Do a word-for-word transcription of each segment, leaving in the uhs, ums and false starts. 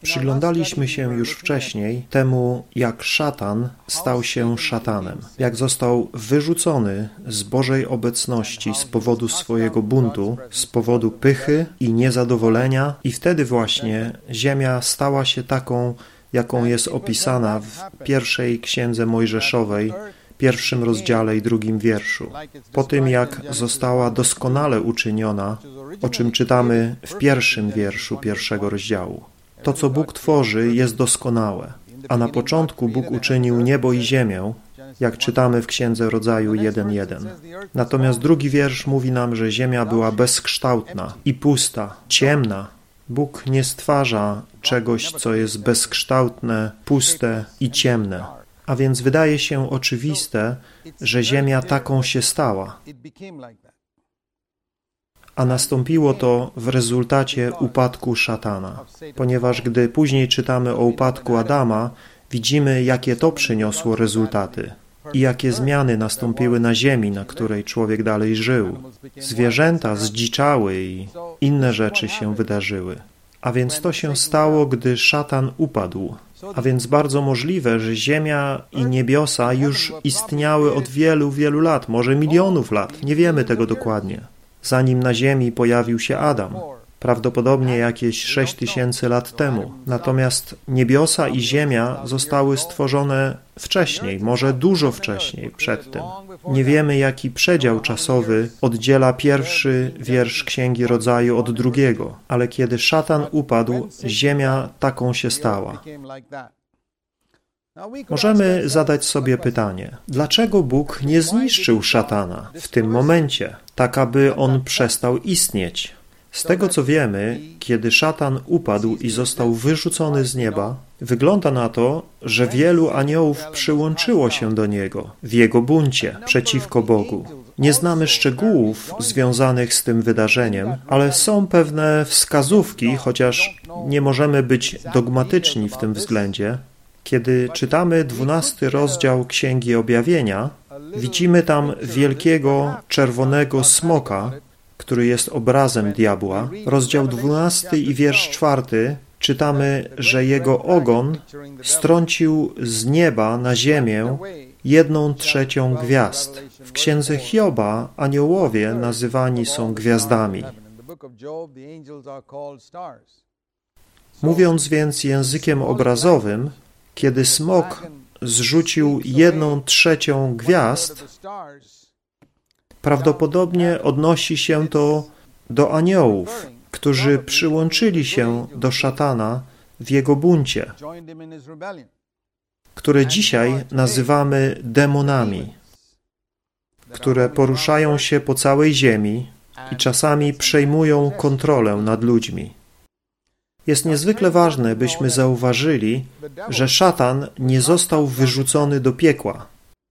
Przyglądaliśmy się już wcześniej temu, jak szatan stał się szatanem, jak został wyrzucony z Bożej obecności z powodu swojego buntu, z powodu pychy i niezadowolenia i wtedy właśnie ziemia stała się taką, jaką jest opisana w pierwszej księdze Mojżeszowej, pierwszym rozdziale i drugim wierszu. Po tym, jak została doskonale uczyniona, o czym czytamy w pierwszym wierszu pierwszego rozdziału. To, co Bóg tworzy, jest doskonałe, a na początku Bóg uczynił niebo i ziemię, jak czytamy w Księdze Rodzaju jeden jeden. Natomiast drugi wiersz mówi nam, że ziemia była bezkształtna i pusta, ciemna. Bóg nie stwarza czegoś, co jest bezkształtne, puste i ciemne. A więc wydaje się oczywiste, że ziemia taką się stała. A nastąpiło to w rezultacie upadku szatana, ponieważ gdy później czytamy o upadku Adama, widzimy, jakie to przyniosło rezultaty i jakie zmiany nastąpiły na ziemi, na której człowiek dalej żył. Zwierzęta zdziczały i inne rzeczy się wydarzyły. A więc to się stało, gdy szatan upadł. A więc bardzo możliwe, że ziemia i niebiosa już istniały od wielu, wielu lat, może milionów lat, nie wiemy tego dokładnie. Zanim na ziemi pojawił się Adam, prawdopodobnie jakieś sześć tysięcy lat temu. Natomiast niebiosa i ziemia zostały stworzone wcześniej, może dużo wcześniej przed tym. Nie wiemy, jaki przedział czasowy oddziela pierwszy wiersz Księgi Rodzaju od drugiego, ale kiedy szatan upadł, ziemia taką się stała. Możemy zadać sobie pytanie, dlaczego Bóg nie zniszczył szatana w tym momencie, tak aby on przestał istnieć? Z tego, co wiemy, kiedy szatan upadł i został wyrzucony z nieba, wygląda na to, że wielu aniołów przyłączyło się do niego w jego buncie przeciwko Bogu. Nie znamy szczegółów związanych z tym wydarzeniem, ale są pewne wskazówki, chociaż nie możemy być dogmatyczni w tym względzie. Kiedy czytamy dwunasty rozdział Księgi Objawienia, widzimy tam wielkiego czerwonego smoka, który jest obrazem diabła. Rozdział dwunasty i wiersz czwarty czytamy, że jego ogon strącił z nieba na ziemię jedną trzecią gwiazd. W Księdze Hioba aniołowie nazywani są gwiazdami. Mówiąc więc językiem obrazowym, kiedy smok zrzucił jedną trzecią gwiazd, prawdopodobnie odnosi się to do aniołów, którzy przyłączyli się do szatana w jego buncie, które dzisiaj nazywamy demonami, które poruszają się po całej ziemi i czasami przejmują kontrolę nad ludźmi. Jest niezwykle ważne, byśmy zauważyli, że szatan nie został wyrzucony do piekła.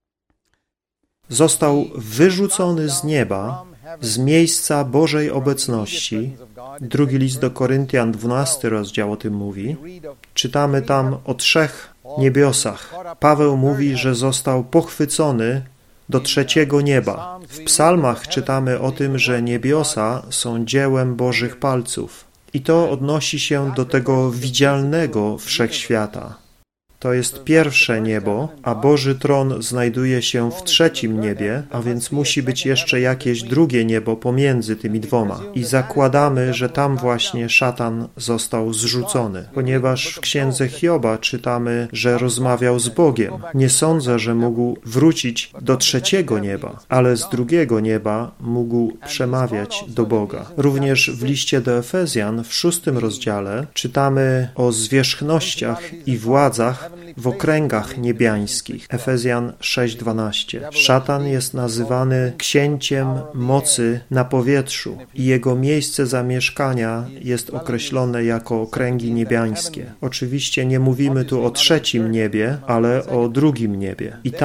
Został wyrzucony z nieba, z miejsca Bożej obecności. Drugi list do Koryntian, dwunasty rozdział o tym mówi. Czytamy tam o trzech niebiosach. Paweł mówi, że został pochwycony do trzeciego nieba. W psalmach czytamy o tym, że niebiosa są dziełem Bożych palców. I to odnosi się do tego widzialnego wszechświata. To jest pierwsze niebo, a Boży tron znajduje się w trzecim niebie, a więc musi być jeszcze jakieś drugie niebo pomiędzy tymi dwoma. I zakładamy, że tam właśnie szatan został zrzucony, ponieważ w Księdze Hioba czytamy, że rozmawiał z Bogiem. Nie sądzę, że mógł wrócić do trzeciego nieba, ale z drugiego nieba mógł przemawiać do Boga. Również w liście do Efezjan w szóstym rozdziale czytamy o zwierzchnościach i władzach w okręgach niebiańskich. Efezjan sześć dwanaście. Szatan jest nazywany księciem mocy na powietrzu i jego miejsce zamieszkania jest określone jako okręgi niebiańskie. Oczywiście nie mówimy tu o trzecim niebie, ale o drugim niebie. I tam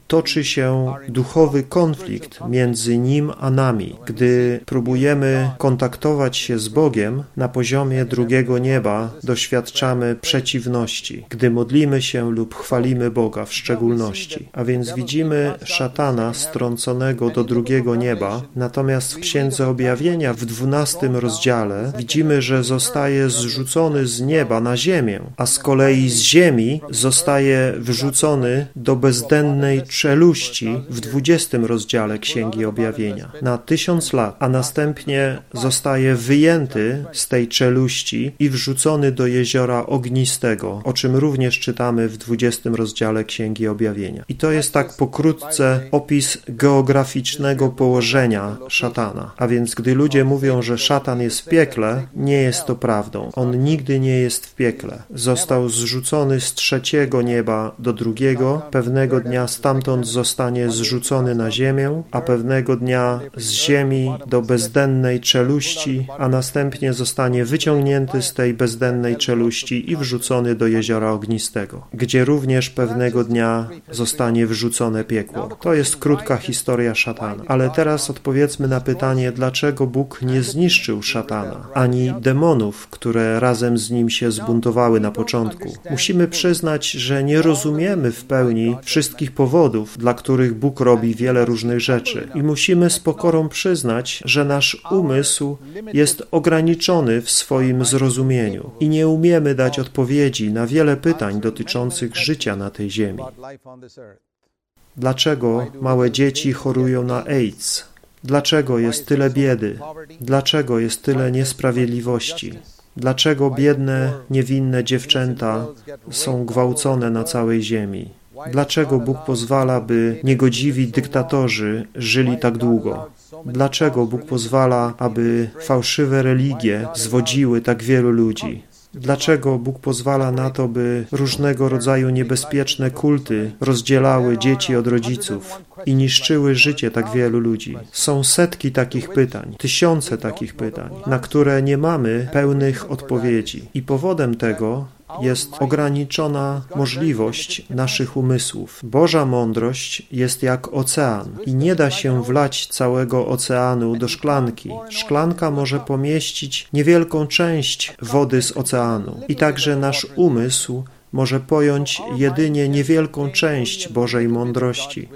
toczy się duchowy konflikt między Nim a nami. Gdy próbujemy kontaktować się z Bogiem na poziomie drugiego nieba, doświadczamy przeciwności, gdy modlimy się lub chwalimy Boga w szczególności. A więc widzimy szatana strąconego do drugiego nieba, natomiast w Księdze Objawienia w dwunastym rozdziale widzimy, że zostaje zrzucony z nieba na ziemię, a z kolei z ziemi zostaje wrzucony do bezdennej czeluści w dwudziestym rozdziale Księgi Objawienia na tysiąc lat, a następnie zostaje wyjęty z tej czeluści i wrzucony do jeziora ognistego, o czym również czytamy w dwudziestym rozdziale Księgi Objawienia. I to jest tak pokrótce opis geograficznego położenia szatana. A więc gdy ludzie mówią, że szatan jest w piekle, nie jest to prawdą. On nigdy nie jest w piekle. Został zrzucony z trzeciego nieba do drugiego, pewnego dnia stamtąd zostanie zrzucony na ziemię, a pewnego dnia z ziemi do bezdennej czeluści, a następnie zostanie wyciągnięty z tej bezdennej czeluści i wrzucony do jeziora ognistego, gdzie również pewnego dnia zostanie wrzucone piekło. To jest krótka historia szatana. Ale teraz odpowiedzmy na pytanie, dlaczego Bóg nie zniszczył szatana, ani demonów, które razem z nim się zbuntowały na początku. Musimy przyznać, że nie rozumiemy w pełni wszystkich powodów, dla których Bóg robi wiele różnych rzeczy. I musimy z pokorą przyznać, że nasz umysł jest ograniczony w swoim zrozumieniu i nie umiemy dać odpowiedzi na wiele pytań dotyczących życia na tej ziemi. Dlaczego małe dzieci chorują na AIDS? Dlaczego jest tyle biedy? Dlaczego jest tyle niesprawiedliwości? Dlaczego biedne, niewinne dziewczęta są gwałcone na całej ziemi? Dlaczego Bóg pozwala, by niegodziwi dyktatorzy żyli tak długo? Dlaczego Bóg pozwala, aby fałszywe religie zwodziły tak wielu ludzi? Dlaczego Bóg pozwala na to, by różnego rodzaju niebezpieczne kulty rozdzielały dzieci od rodziców i niszczyły życie tak wielu ludzi? Są setki takich pytań, tysiące takich pytań, na które nie mamy pełnych odpowiedzi. I powodem tego jest ograniczona możliwość naszych umysłów. Boża mądrość jest jak ocean i nie da się wlać całego oceanu do szklanki. Szklanka może pomieścić niewielką część wody z oceanu i także nasz umysł może pojąć jedynie niewielką część Bożej mądrości.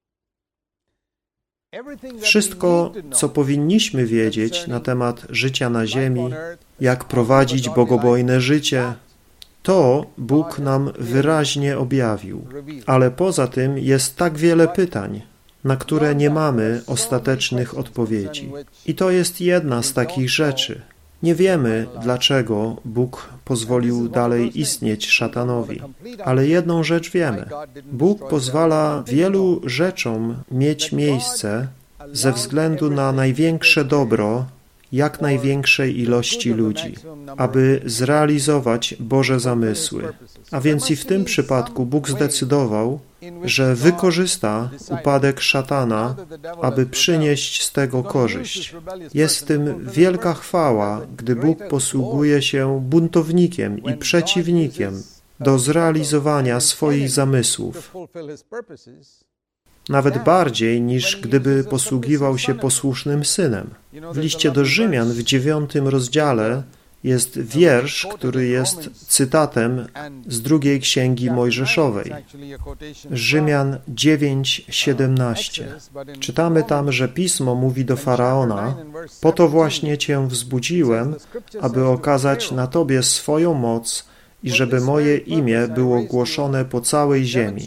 Wszystko, co powinniśmy wiedzieć na temat życia na ziemi, jak prowadzić bogobojne życie, to Bóg nam wyraźnie objawił. Ale poza tym jest tak wiele pytań, na które nie mamy ostatecznych odpowiedzi. I to jest jedna z takich rzeczy. Nie wiemy, dlaczego Bóg pozwolił dalej istnieć szatanowi. Ale jedną rzecz wiemy. Bóg pozwala wielu rzeczom mieć miejsce ze względu na największe dobro jak największej ilości ludzi, aby zrealizować Boże zamysły. A więc i w tym przypadku Bóg zdecydował, że wykorzysta upadek szatana, aby przynieść z tego korzyść. Jest w tym wielka chwała, gdy Bóg posługuje się buntownikiem i przeciwnikiem do zrealizowania swoich zamysłów. Nawet bardziej niż gdyby posługiwał się posłusznym synem. W liście do Rzymian w dziewiątym rozdziale jest wiersz, który jest cytatem z drugiej księgi Mojżeszowej. Rzymian dziewięć siedemnaście. Czytamy tam, że Pismo mówi do Faraona: po to właśnie Cię wzbudziłem, aby okazać na Tobie swoją moc i żeby moje imię było głoszone po całej ziemi.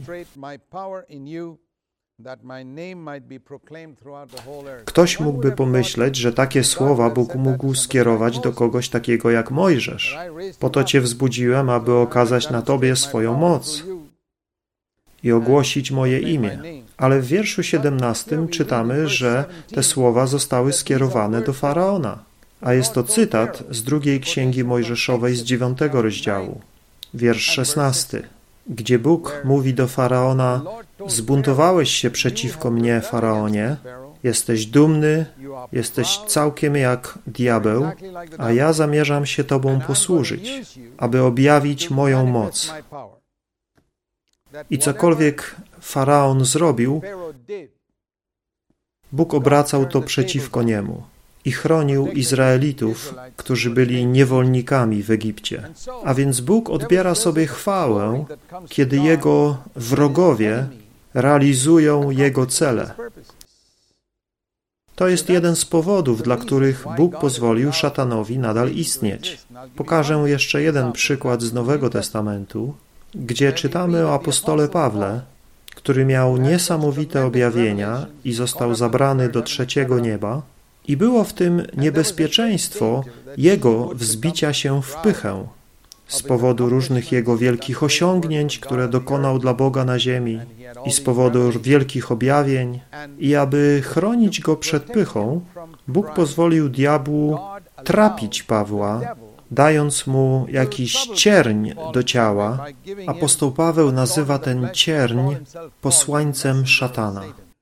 Ktoś mógłby pomyśleć, że takie słowa Bóg mógł skierować do kogoś takiego jak Mojżesz. Po to Cię wzbudziłem, aby okazać na Tobie swoją moc i ogłosić moje imię. Ale w wierszu siedemnastym czytamy, że te słowa zostały skierowane do Faraona. A jest to cytat z drugiej księgi Mojżeszowej z dziewiątego rozdziału, wiersz szesnasty. Gdzie Bóg mówi do Faraona: zbuntowałeś się przeciwko mnie, Faraonie, jesteś dumny, jesteś całkiem jak diabeł, a ja zamierzam się Tobą posłużyć, aby objawić moją moc. I cokolwiek Faraon zrobił, Bóg obracał to przeciwko niemu i chronił Izraelitów, którzy byli niewolnikami w Egipcie. A więc Bóg odbiera sobie chwałę, kiedy Jego wrogowie realizują Jego cele. To jest jeden z powodów, dla których Bóg pozwolił szatanowi nadal istnieć. Pokażę jeszcze jeden przykład z Nowego Testamentu, gdzie czytamy o apostole Pawle, który miał niesamowite objawienia i został zabrany do trzeciego nieba, i było w tym niebezpieczeństwo jego wzbicia się w pychę z powodu różnych jego wielkich osiągnięć, które dokonał dla Boga na ziemi, i z powodu wielkich objawień. I aby chronić go przed pychą, Bóg pozwolił diabłu trapić Pawła, dając mu jakiś cierń do ciała. Apostoł Paweł nazywa ten cierń posłańcem szatana.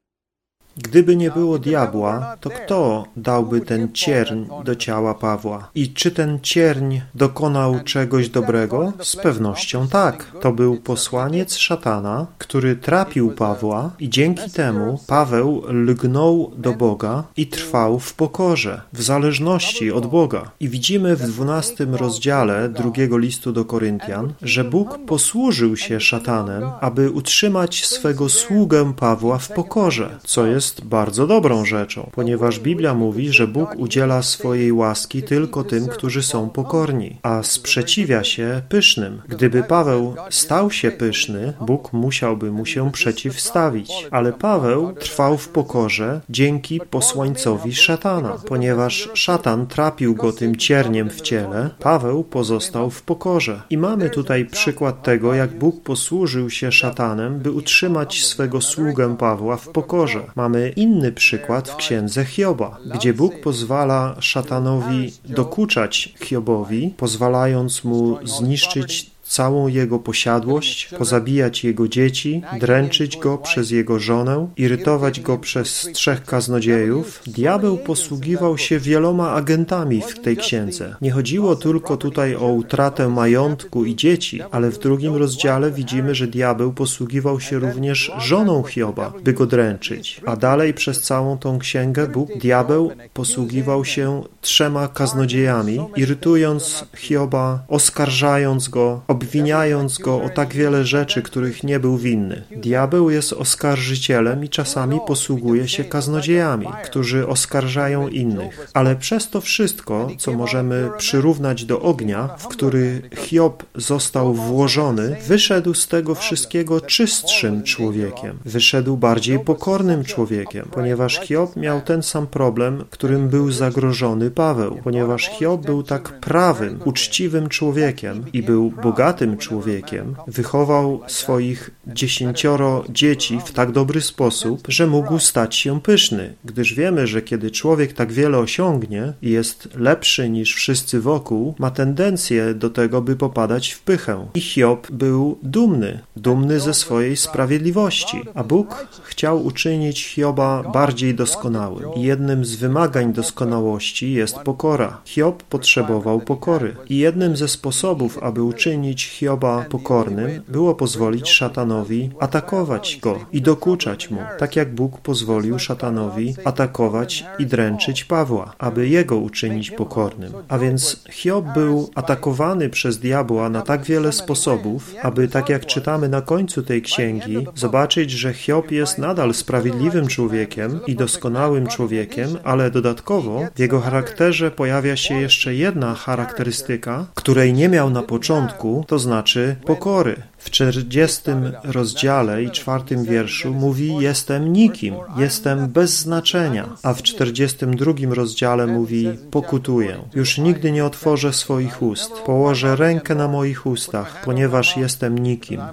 Gdyby nie było diabła, to kto dałby ten cierń do ciała Pawła? I czy ten cierń dokonał czegoś dobrego? Z pewnością tak. To był posłaniec szatana, który trapił Pawła i dzięki temu Paweł lgnął do Boga i trwał w pokorze, w zależności od Boga. I widzimy w dwunastym rozdziale drugiego listu do Koryntian, że Bóg posłużył się szatanem, aby utrzymać swego sługę Pawła w pokorze, co jest jest bardzo dobrą rzeczą, ponieważ Biblia mówi, że Bóg udziela swojej łaski tylko tym, którzy są pokorni, a sprzeciwia się pysznym. Gdyby Paweł stał się pyszny, Bóg musiałby mu się przeciwstawić. Ale Paweł trwał w pokorze dzięki posłańcowi szatana. Ponieważ szatan trapił go tym cierniem w ciele, Paweł pozostał w pokorze. I mamy tutaj przykład tego, jak Bóg posłużył się szatanem, by utrzymać swego sługę Pawła w pokorze. Mamy inny przykład w księdze Hioba, gdzie Bóg pozwala szatanowi dokuczać Hiobowi, pozwalając mu zniszczyć całą jego posiadłość, pozabijać jego dzieci, dręczyć go przez jego żonę, irytować go przez trzech kaznodziejów. Diabeł posługiwał się wieloma agentami w tej księdze. Nie chodziło tylko tutaj o utratę majątku i dzieci, ale w drugim rozdziale widzimy, że diabeł posługiwał się również żoną Hioba, by go dręczyć. A dalej przez całą tą księgę Bóg, diabeł posługiwał się trzema kaznodziejami, irytując Hioba, oskarżając go, obwiniając go o tak wiele rzeczy, których nie był winny. Diabeł jest oskarżycielem i czasami posługuje się kaznodziejami, którzy oskarżają innych. Ale przez to wszystko, co możemy przyrównać do ognia, w który Hiob został włożony, wyszedł z tego wszystkiego czystszym człowiekiem. Wyszedł bardziej pokornym człowiekiem, ponieważ Hiob miał ten sam problem, którym był zagrożony Paweł, ponieważ Hiob był tak prawym, uczciwym człowiekiem i był bogatym człowiekiem, wychował swoich dziesięcioro dzieci w tak dobry sposób, że mógł stać się pyszny, gdyż wiemy, że kiedy człowiek tak wiele osiągnie i jest lepszy niż wszyscy wokół, ma tendencję do tego, by popadać w pychę. I Hiob był dumny, dumny ze swojej sprawiedliwości, a Bóg chciał uczynić Hioba bardziej doskonałym. I jednym z wymagań doskonałości jest pokora. Hiob potrzebował pokory. I jednym ze sposobów, aby uczynić Hioba pokornym, było pozwolić szatanowi atakować go i dokuczać mu, tak jak Bóg pozwolił szatanowi atakować i dręczyć Pawła, aby jego uczynić pokornym. A więc Hiob był atakowany przez diabła na tak wiele sposobów, aby, tak jak czytamy na końcu tej księgi, zobaczyć, że Hiob jest nadal sprawiedliwym człowiekiem i doskonałym człowiekiem, ale dodatkowo w jego charakterze pojawia się jeszcze jedna charakterystyka, której nie miał na początku, to znaczy pokory. W czterdziestym rozdziale i czwartym wierszu mówi: jestem nikim, jestem bez znaczenia, a w czterdziestym drugim rozdziale mówi: pokutuję. Już nigdy nie otworzę swoich ust, położę rękę na moich ustach, ponieważ jestem nikim.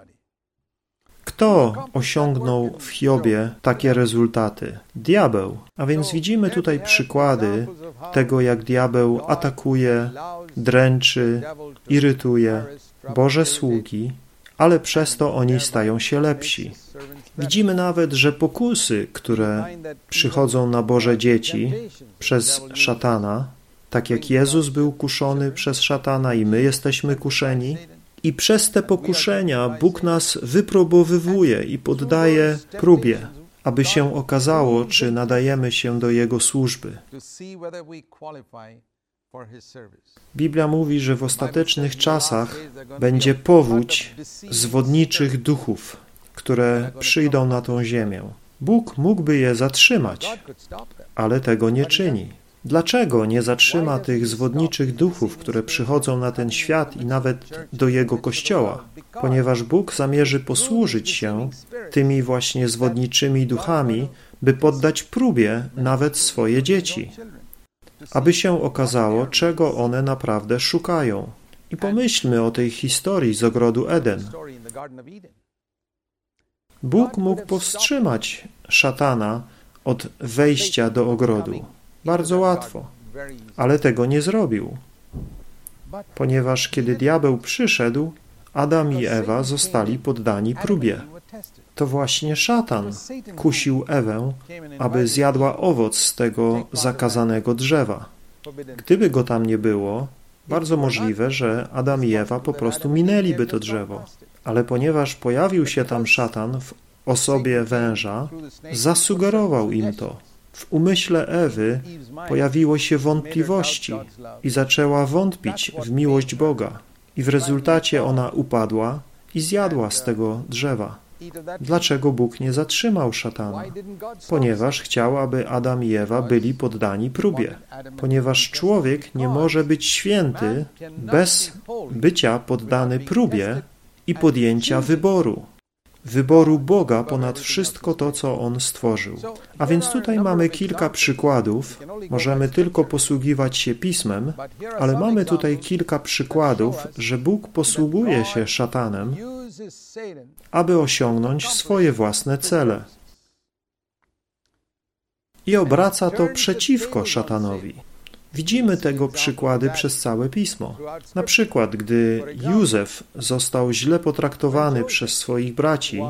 Kto osiągnął w Hiobie takie rezultaty? Diabeł. A więc widzimy tutaj przykłady tego, jak diabeł atakuje, dręczy, irytuje Boże sługi, ale przez to oni stają się lepsi. Widzimy nawet, że pokusy, które przychodzą na Boże dzieci przez szatana, tak jak Jezus był kuszony przez szatana i my jesteśmy kuszeni, I przez te pokuszenia Bóg nas wypróbowywuje i poddaje próbie, aby się okazało, czy nadajemy się do Jego służby. Biblia mówi, że w ostatecznych czasach będzie powódź zwodniczych duchów, które przyjdą na tą ziemię. Bóg mógłby je zatrzymać, ale tego nie czyni. Dlaczego nie zatrzyma tych zwodniczych duchów, które przychodzą na ten świat i nawet do Jego Kościoła? Ponieważ Bóg zamierzy posłużyć się tymi właśnie zwodniczymi duchami, by poddać próbie nawet swoje dzieci, aby się okazało, czego one naprawdę szukają. I pomyślmy o tej historii z ogrodu Eden. Bóg mógł powstrzymać szatana od wejścia do ogrodu. Bardzo łatwo, ale tego nie zrobił, ponieważ kiedy diabeł przyszedł, Adam i Ewa zostali poddani próbie. To właśnie szatan kusił Ewę, aby zjadła owoc z tego zakazanego drzewa. Gdyby go tam nie było, bardzo możliwe, że Adam i Ewa po prostu minęliby to drzewo. Ale ponieważ pojawił się tam szatan w osobie węża, zasugerował im to. W umyśle Ewy pojawiło się wątpliwości i zaczęła wątpić w miłość Boga. I w rezultacie ona upadła i zjadła z tego drzewa. Dlaczego Bóg nie zatrzymał szatana? Ponieważ chciał, aby Adam i Ewa byli poddani próbie. Ponieważ człowiek nie może być święty bez bycia poddany próbie i podjęcia wyboru. Wyboru Boga ponad wszystko to, co On stworzył. A więc tutaj mamy kilka przykładów. Możemy tylko posługiwać się Pismem, ale mamy tutaj kilka przykładów, że Bóg posługuje się szatanem, aby osiągnąć swoje własne cele. I obraca to przeciwko szatanowi. Widzimy tego przykłady przez całe Pismo. Na przykład, gdy Józef został źle potraktowany przez swoich braci,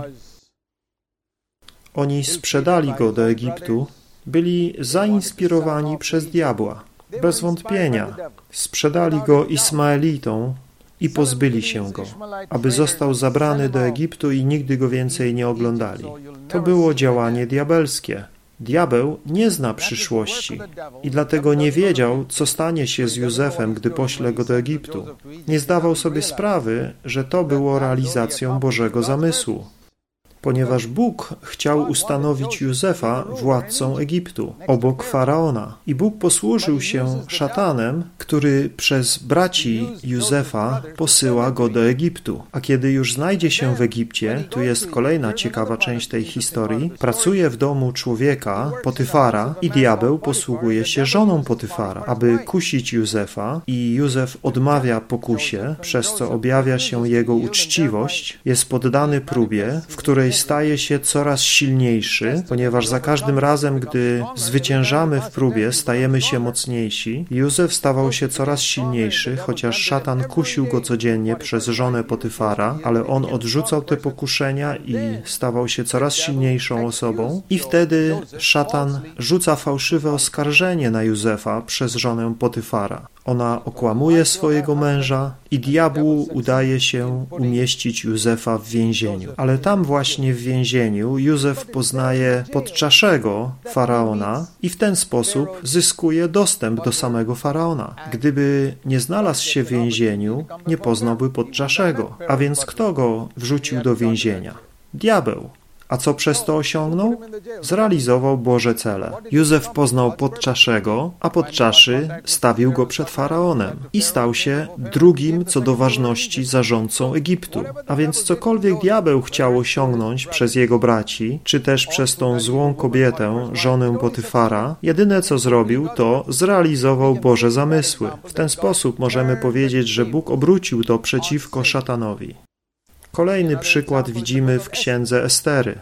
oni sprzedali go do Egiptu, byli zainspirowani przez diabła. Bez wątpienia sprzedali go Ismaelitom i pozbyli się go, aby został zabrany do Egiptu i nigdy go więcej nie oglądali. To było działanie diabelskie. Diabeł nie zna przyszłości i dlatego nie wiedział, co stanie się z Józefem, gdy pośle go do Egiptu. Nie zdawał sobie sprawy, że to było realizacją Bożego zamysłu, ponieważ Bóg chciał ustanowić Józefa władcą Egiptu, obok Faraona. I Bóg posłużył się szatanem, który przez braci Józefa posyła go do Egiptu. A kiedy już znajdzie się w Egipcie, tu jest kolejna ciekawa część tej historii, pracuje w domu człowieka, Potyfara, i diabeł posługuje się żoną Potyfara, aby kusić Józefa, i Józef odmawia pokusie, przez co objawia się jego uczciwość, jest poddany próbie, w której staje się coraz silniejszy, ponieważ za każdym razem, gdy zwyciężamy w próbie, stajemy się mocniejsi. Józef stawał się coraz silniejszy, chociaż szatan kusił go codziennie przez żonę Potyfara, ale on odrzucał te pokuszenia i stawał się coraz silniejszą osobą. I wtedy szatan rzuca fałszywe oskarżenie na Józefa przez żonę Potyfara. Ona okłamuje swojego męża i diabłu udaje się umieścić Józefa w więzieniu. Ale tam właśnie w więzieniu Józef poznaje podczaszego Faraona i w ten sposób zyskuje dostęp do samego Faraona. Gdyby nie znalazł się w więzieniu, nie poznałby podczaszego. A więc kto go wrzucił do więzienia? Diabeł. A co przez to osiągnął? Zrealizował Boże cele. Józef poznał podczaszego, a podczaszy stawił go przed Faraonem i stał się drugim co do ważności zarządcą Egiptu. A więc cokolwiek diabeł chciał osiągnąć przez jego braci, czy też przez tą złą kobietę, żonę Potyfara, jedyne co zrobił, to zrealizował Boże zamysły. W ten sposób możemy powiedzieć, że Bóg obrócił to przeciwko szatanowi. Kolejny przykład widzimy w księdze Estery,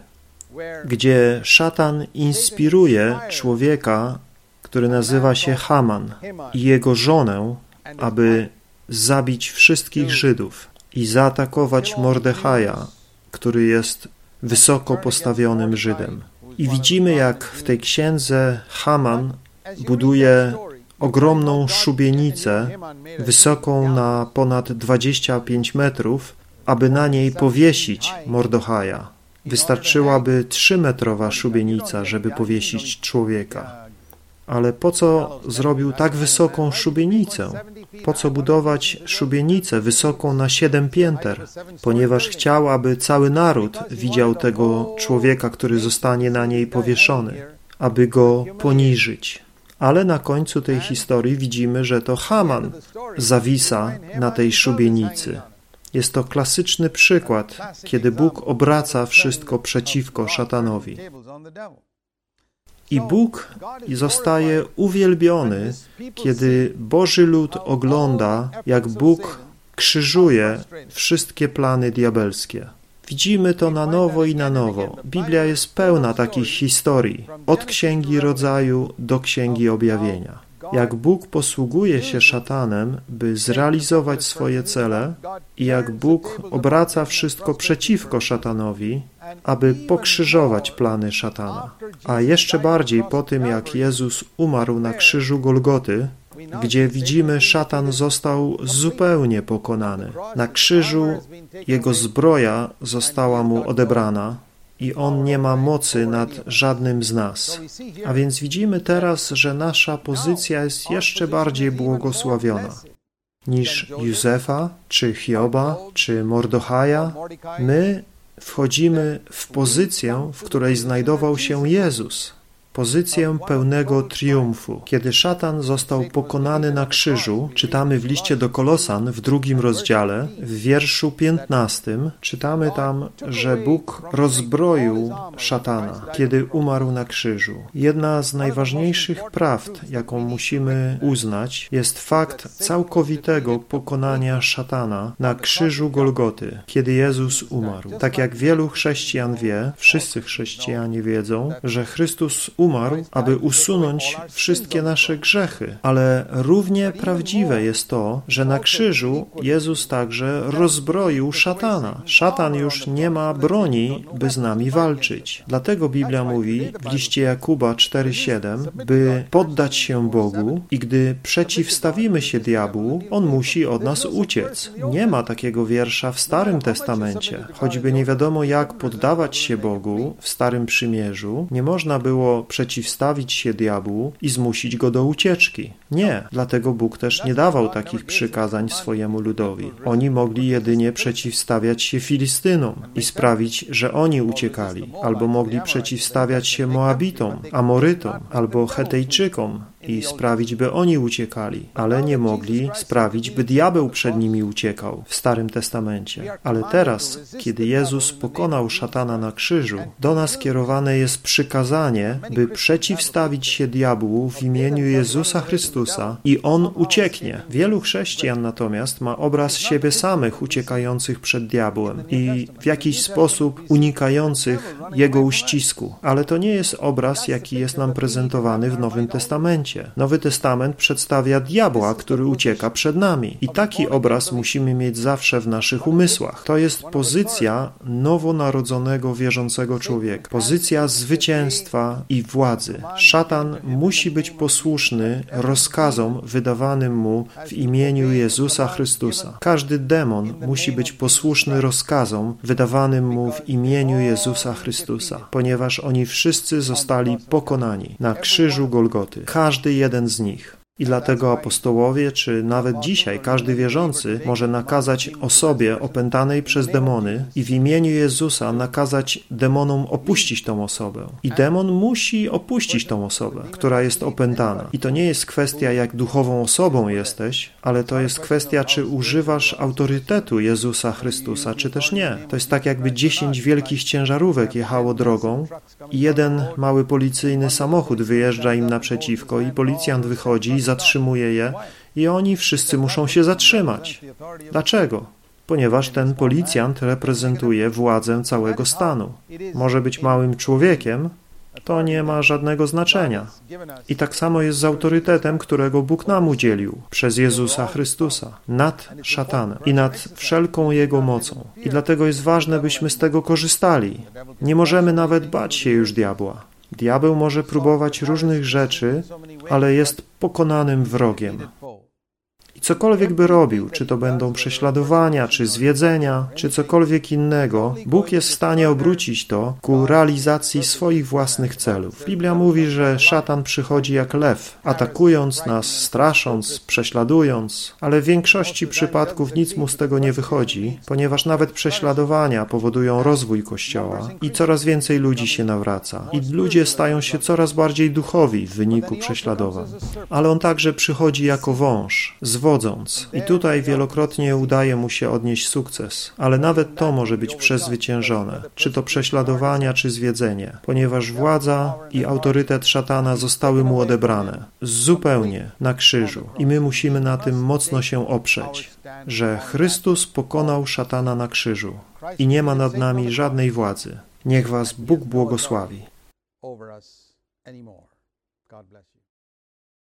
gdzie szatan inspiruje człowieka, który nazywa się Haman, i jego żonę, aby zabić wszystkich Żydów i zaatakować Mordechaja, który jest wysoko postawionym Żydem. I widzimy, jak w tej księdze Haman buduje ogromną szubienicę wysoką na ponad dwadzieścia pięć metrów, aby na niej powiesić Mordechaja. Wystarczyłaby trzymetrowa szubienica, żeby powiesić człowieka. Ale po co zrobił tak wysoką szubienicę? Po co budować szubienicę wysoką na siedem pięter? Ponieważ chciał, aby cały naród widział tego człowieka, który zostanie na niej powieszony, aby go poniżyć. Ale na końcu tej historii widzimy, że to Haman zawisa na tej szubienicy. Jest to klasyczny przykład, kiedy Bóg obraca wszystko przeciwko szatanowi. I Bóg zostaje uwielbiony, kiedy Boży lud ogląda, jak Bóg krzyżuje wszystkie plany diabelskie. Widzimy to na nowo i na nowo. Biblia jest pełna takich historii, od Księgi Rodzaju do Księgi Objawienia. Jak Bóg posługuje się szatanem, by zrealizować swoje cele i jak Bóg obraca wszystko przeciwko szatanowi, aby pokrzyżować plany szatana. A jeszcze bardziej po tym, jak Jezus umarł na krzyżu Golgoty, gdzie widzimy, szatan został zupełnie pokonany. Na krzyżu jego zbroja została mu odebrana i on nie ma mocy nad żadnym z nas. A więc widzimy teraz, że nasza pozycja jest jeszcze bardziej błogosławiona niż Józefa, czy Hioba, czy Mordechaja. My wchodzimy w pozycję, w której znajdował się Jezus. Pozycję pełnego triumfu. Kiedy szatan został pokonany na krzyżu, czytamy w liście do Kolosan w drugim rozdziale, w wierszu piętnastym, czytamy tam, że Bóg rozbroił szatana, kiedy umarł na krzyżu. Jedna z najważniejszych prawd, jaką musimy uznać, jest fakt całkowitego pokonania szatana na krzyżu Golgoty, kiedy Jezus umarł. Tak jak wielu chrześcijan wie, wszyscy chrześcijanie wiedzą, że Chrystus umarł, aby usunąć wszystkie nasze grzechy. Ale równie prawdziwe jest to, że na krzyżu Jezus także rozbroił szatana. Szatan już nie ma broni, by z nami walczyć. Dlatego Biblia mówi w liście Jakuba cztery siedem, by poddać się Bogu i gdy przeciwstawimy się diabłu, on musi od nas uciec. Nie ma takiego wiersza w Starym Testamencie. Choćby nie wiadomo jak poddawać się Bogu w Starym Przymierzu, nie można było przeciwstawić się diabłu i zmusić go do ucieczki. Nie, dlatego Bóg też nie dawał takich przykazań swojemu ludowi. Oni mogli jedynie przeciwstawiać się Filistynom i sprawić, że oni uciekali, albo mogli przeciwstawiać się Moabitom, Amorytom, albo Hetejczykom i sprawić, by oni uciekali, ale nie mogli sprawić, by diabeł przed nimi uciekał w Starym Testamencie. Ale teraz, kiedy Jezus pokonał szatana na krzyżu, do nas kierowane jest przykazanie, by przeciwstawić się diabłu w imieniu Jezusa Chrystusa i on ucieknie. Wielu chrześcijan natomiast ma obraz siebie samych uciekających przed diabłem i w jakiś sposób unikających jego uścisku. Ale to nie jest obraz, jaki jest nam prezentowany w Nowym Testamencie. Nowy Testament przedstawia diabła, który ucieka przed nami. I taki obraz musimy mieć zawsze w naszych umysłach. To jest pozycja nowonarodzonego, wierzącego człowieka. Pozycja zwycięstwa i władzy. Szatan musi być posłuszny rozkazom wydawanym mu w imieniu Jezusa Chrystusa. Każdy demon musi być posłuszny rozkazom wydawanym mu w imieniu Jezusa Chrystusa, ponieważ oni wszyscy zostali pokonani na krzyżu Golgoty. Każdy jeden z nich. I dlatego apostołowie, czy nawet dzisiaj każdy wierzący może nakazać osobie opętanej przez demony i w imieniu Jezusa nakazać demonom opuścić tą osobę. I demon musi opuścić tą osobę, która jest opętana. I to nie jest kwestia, jak duchową osobą jesteś, ale to jest kwestia, czy używasz autorytetu Jezusa Chrystusa, czy też nie. To jest tak, jakby dziesięć wielkich ciężarówek jechało drogą i jeden mały policyjny samochód wyjeżdża im naprzeciwko i policjant wychodzi i zatrzymuje je i oni wszyscy muszą się zatrzymać. Dlaczego? Ponieważ ten policjant reprezentuje władzę całego stanu. Może być małym człowiekiem, to nie ma żadnego znaczenia. I tak samo jest z autorytetem, którego Bóg nam udzielił przez Jezusa Chrystusa nad szatanem i nad wszelką jego mocą. I dlatego jest ważne, byśmy z tego korzystali. Nie możemy nawet bać się już diabła. Diabeł może próbować różnych rzeczy, ale jest pokonanym wrogiem. I cokolwiek by robił, czy to będą prześladowania, czy zwiedzenia, czy cokolwiek innego, Bóg jest w stanie obrócić to ku realizacji swoich własnych celów. Biblia mówi, że szatan przychodzi jak lew, atakując nas, strasząc, prześladując, ale w większości przypadków nic mu z tego nie wychodzi, ponieważ nawet prześladowania powodują rozwój Kościoła i coraz więcej ludzi się nawraca. I ludzie stają się coraz bardziej duchowi w wyniku prześladowań. Ale on także przychodzi jako wąż, zwodząc. I tutaj wielokrotnie udaje mu się odnieść sukces, ale nawet to może być przezwyciężone, czy to prześladowania, czy zwiedzenie, ponieważ władza i autorytet szatana zostały mu odebrane zupełnie na krzyżu. I my musimy na tym mocno się oprzeć, że Chrystus pokonał szatana na krzyżu i nie ma nad nami żadnej władzy. Niech was Bóg błogosławi.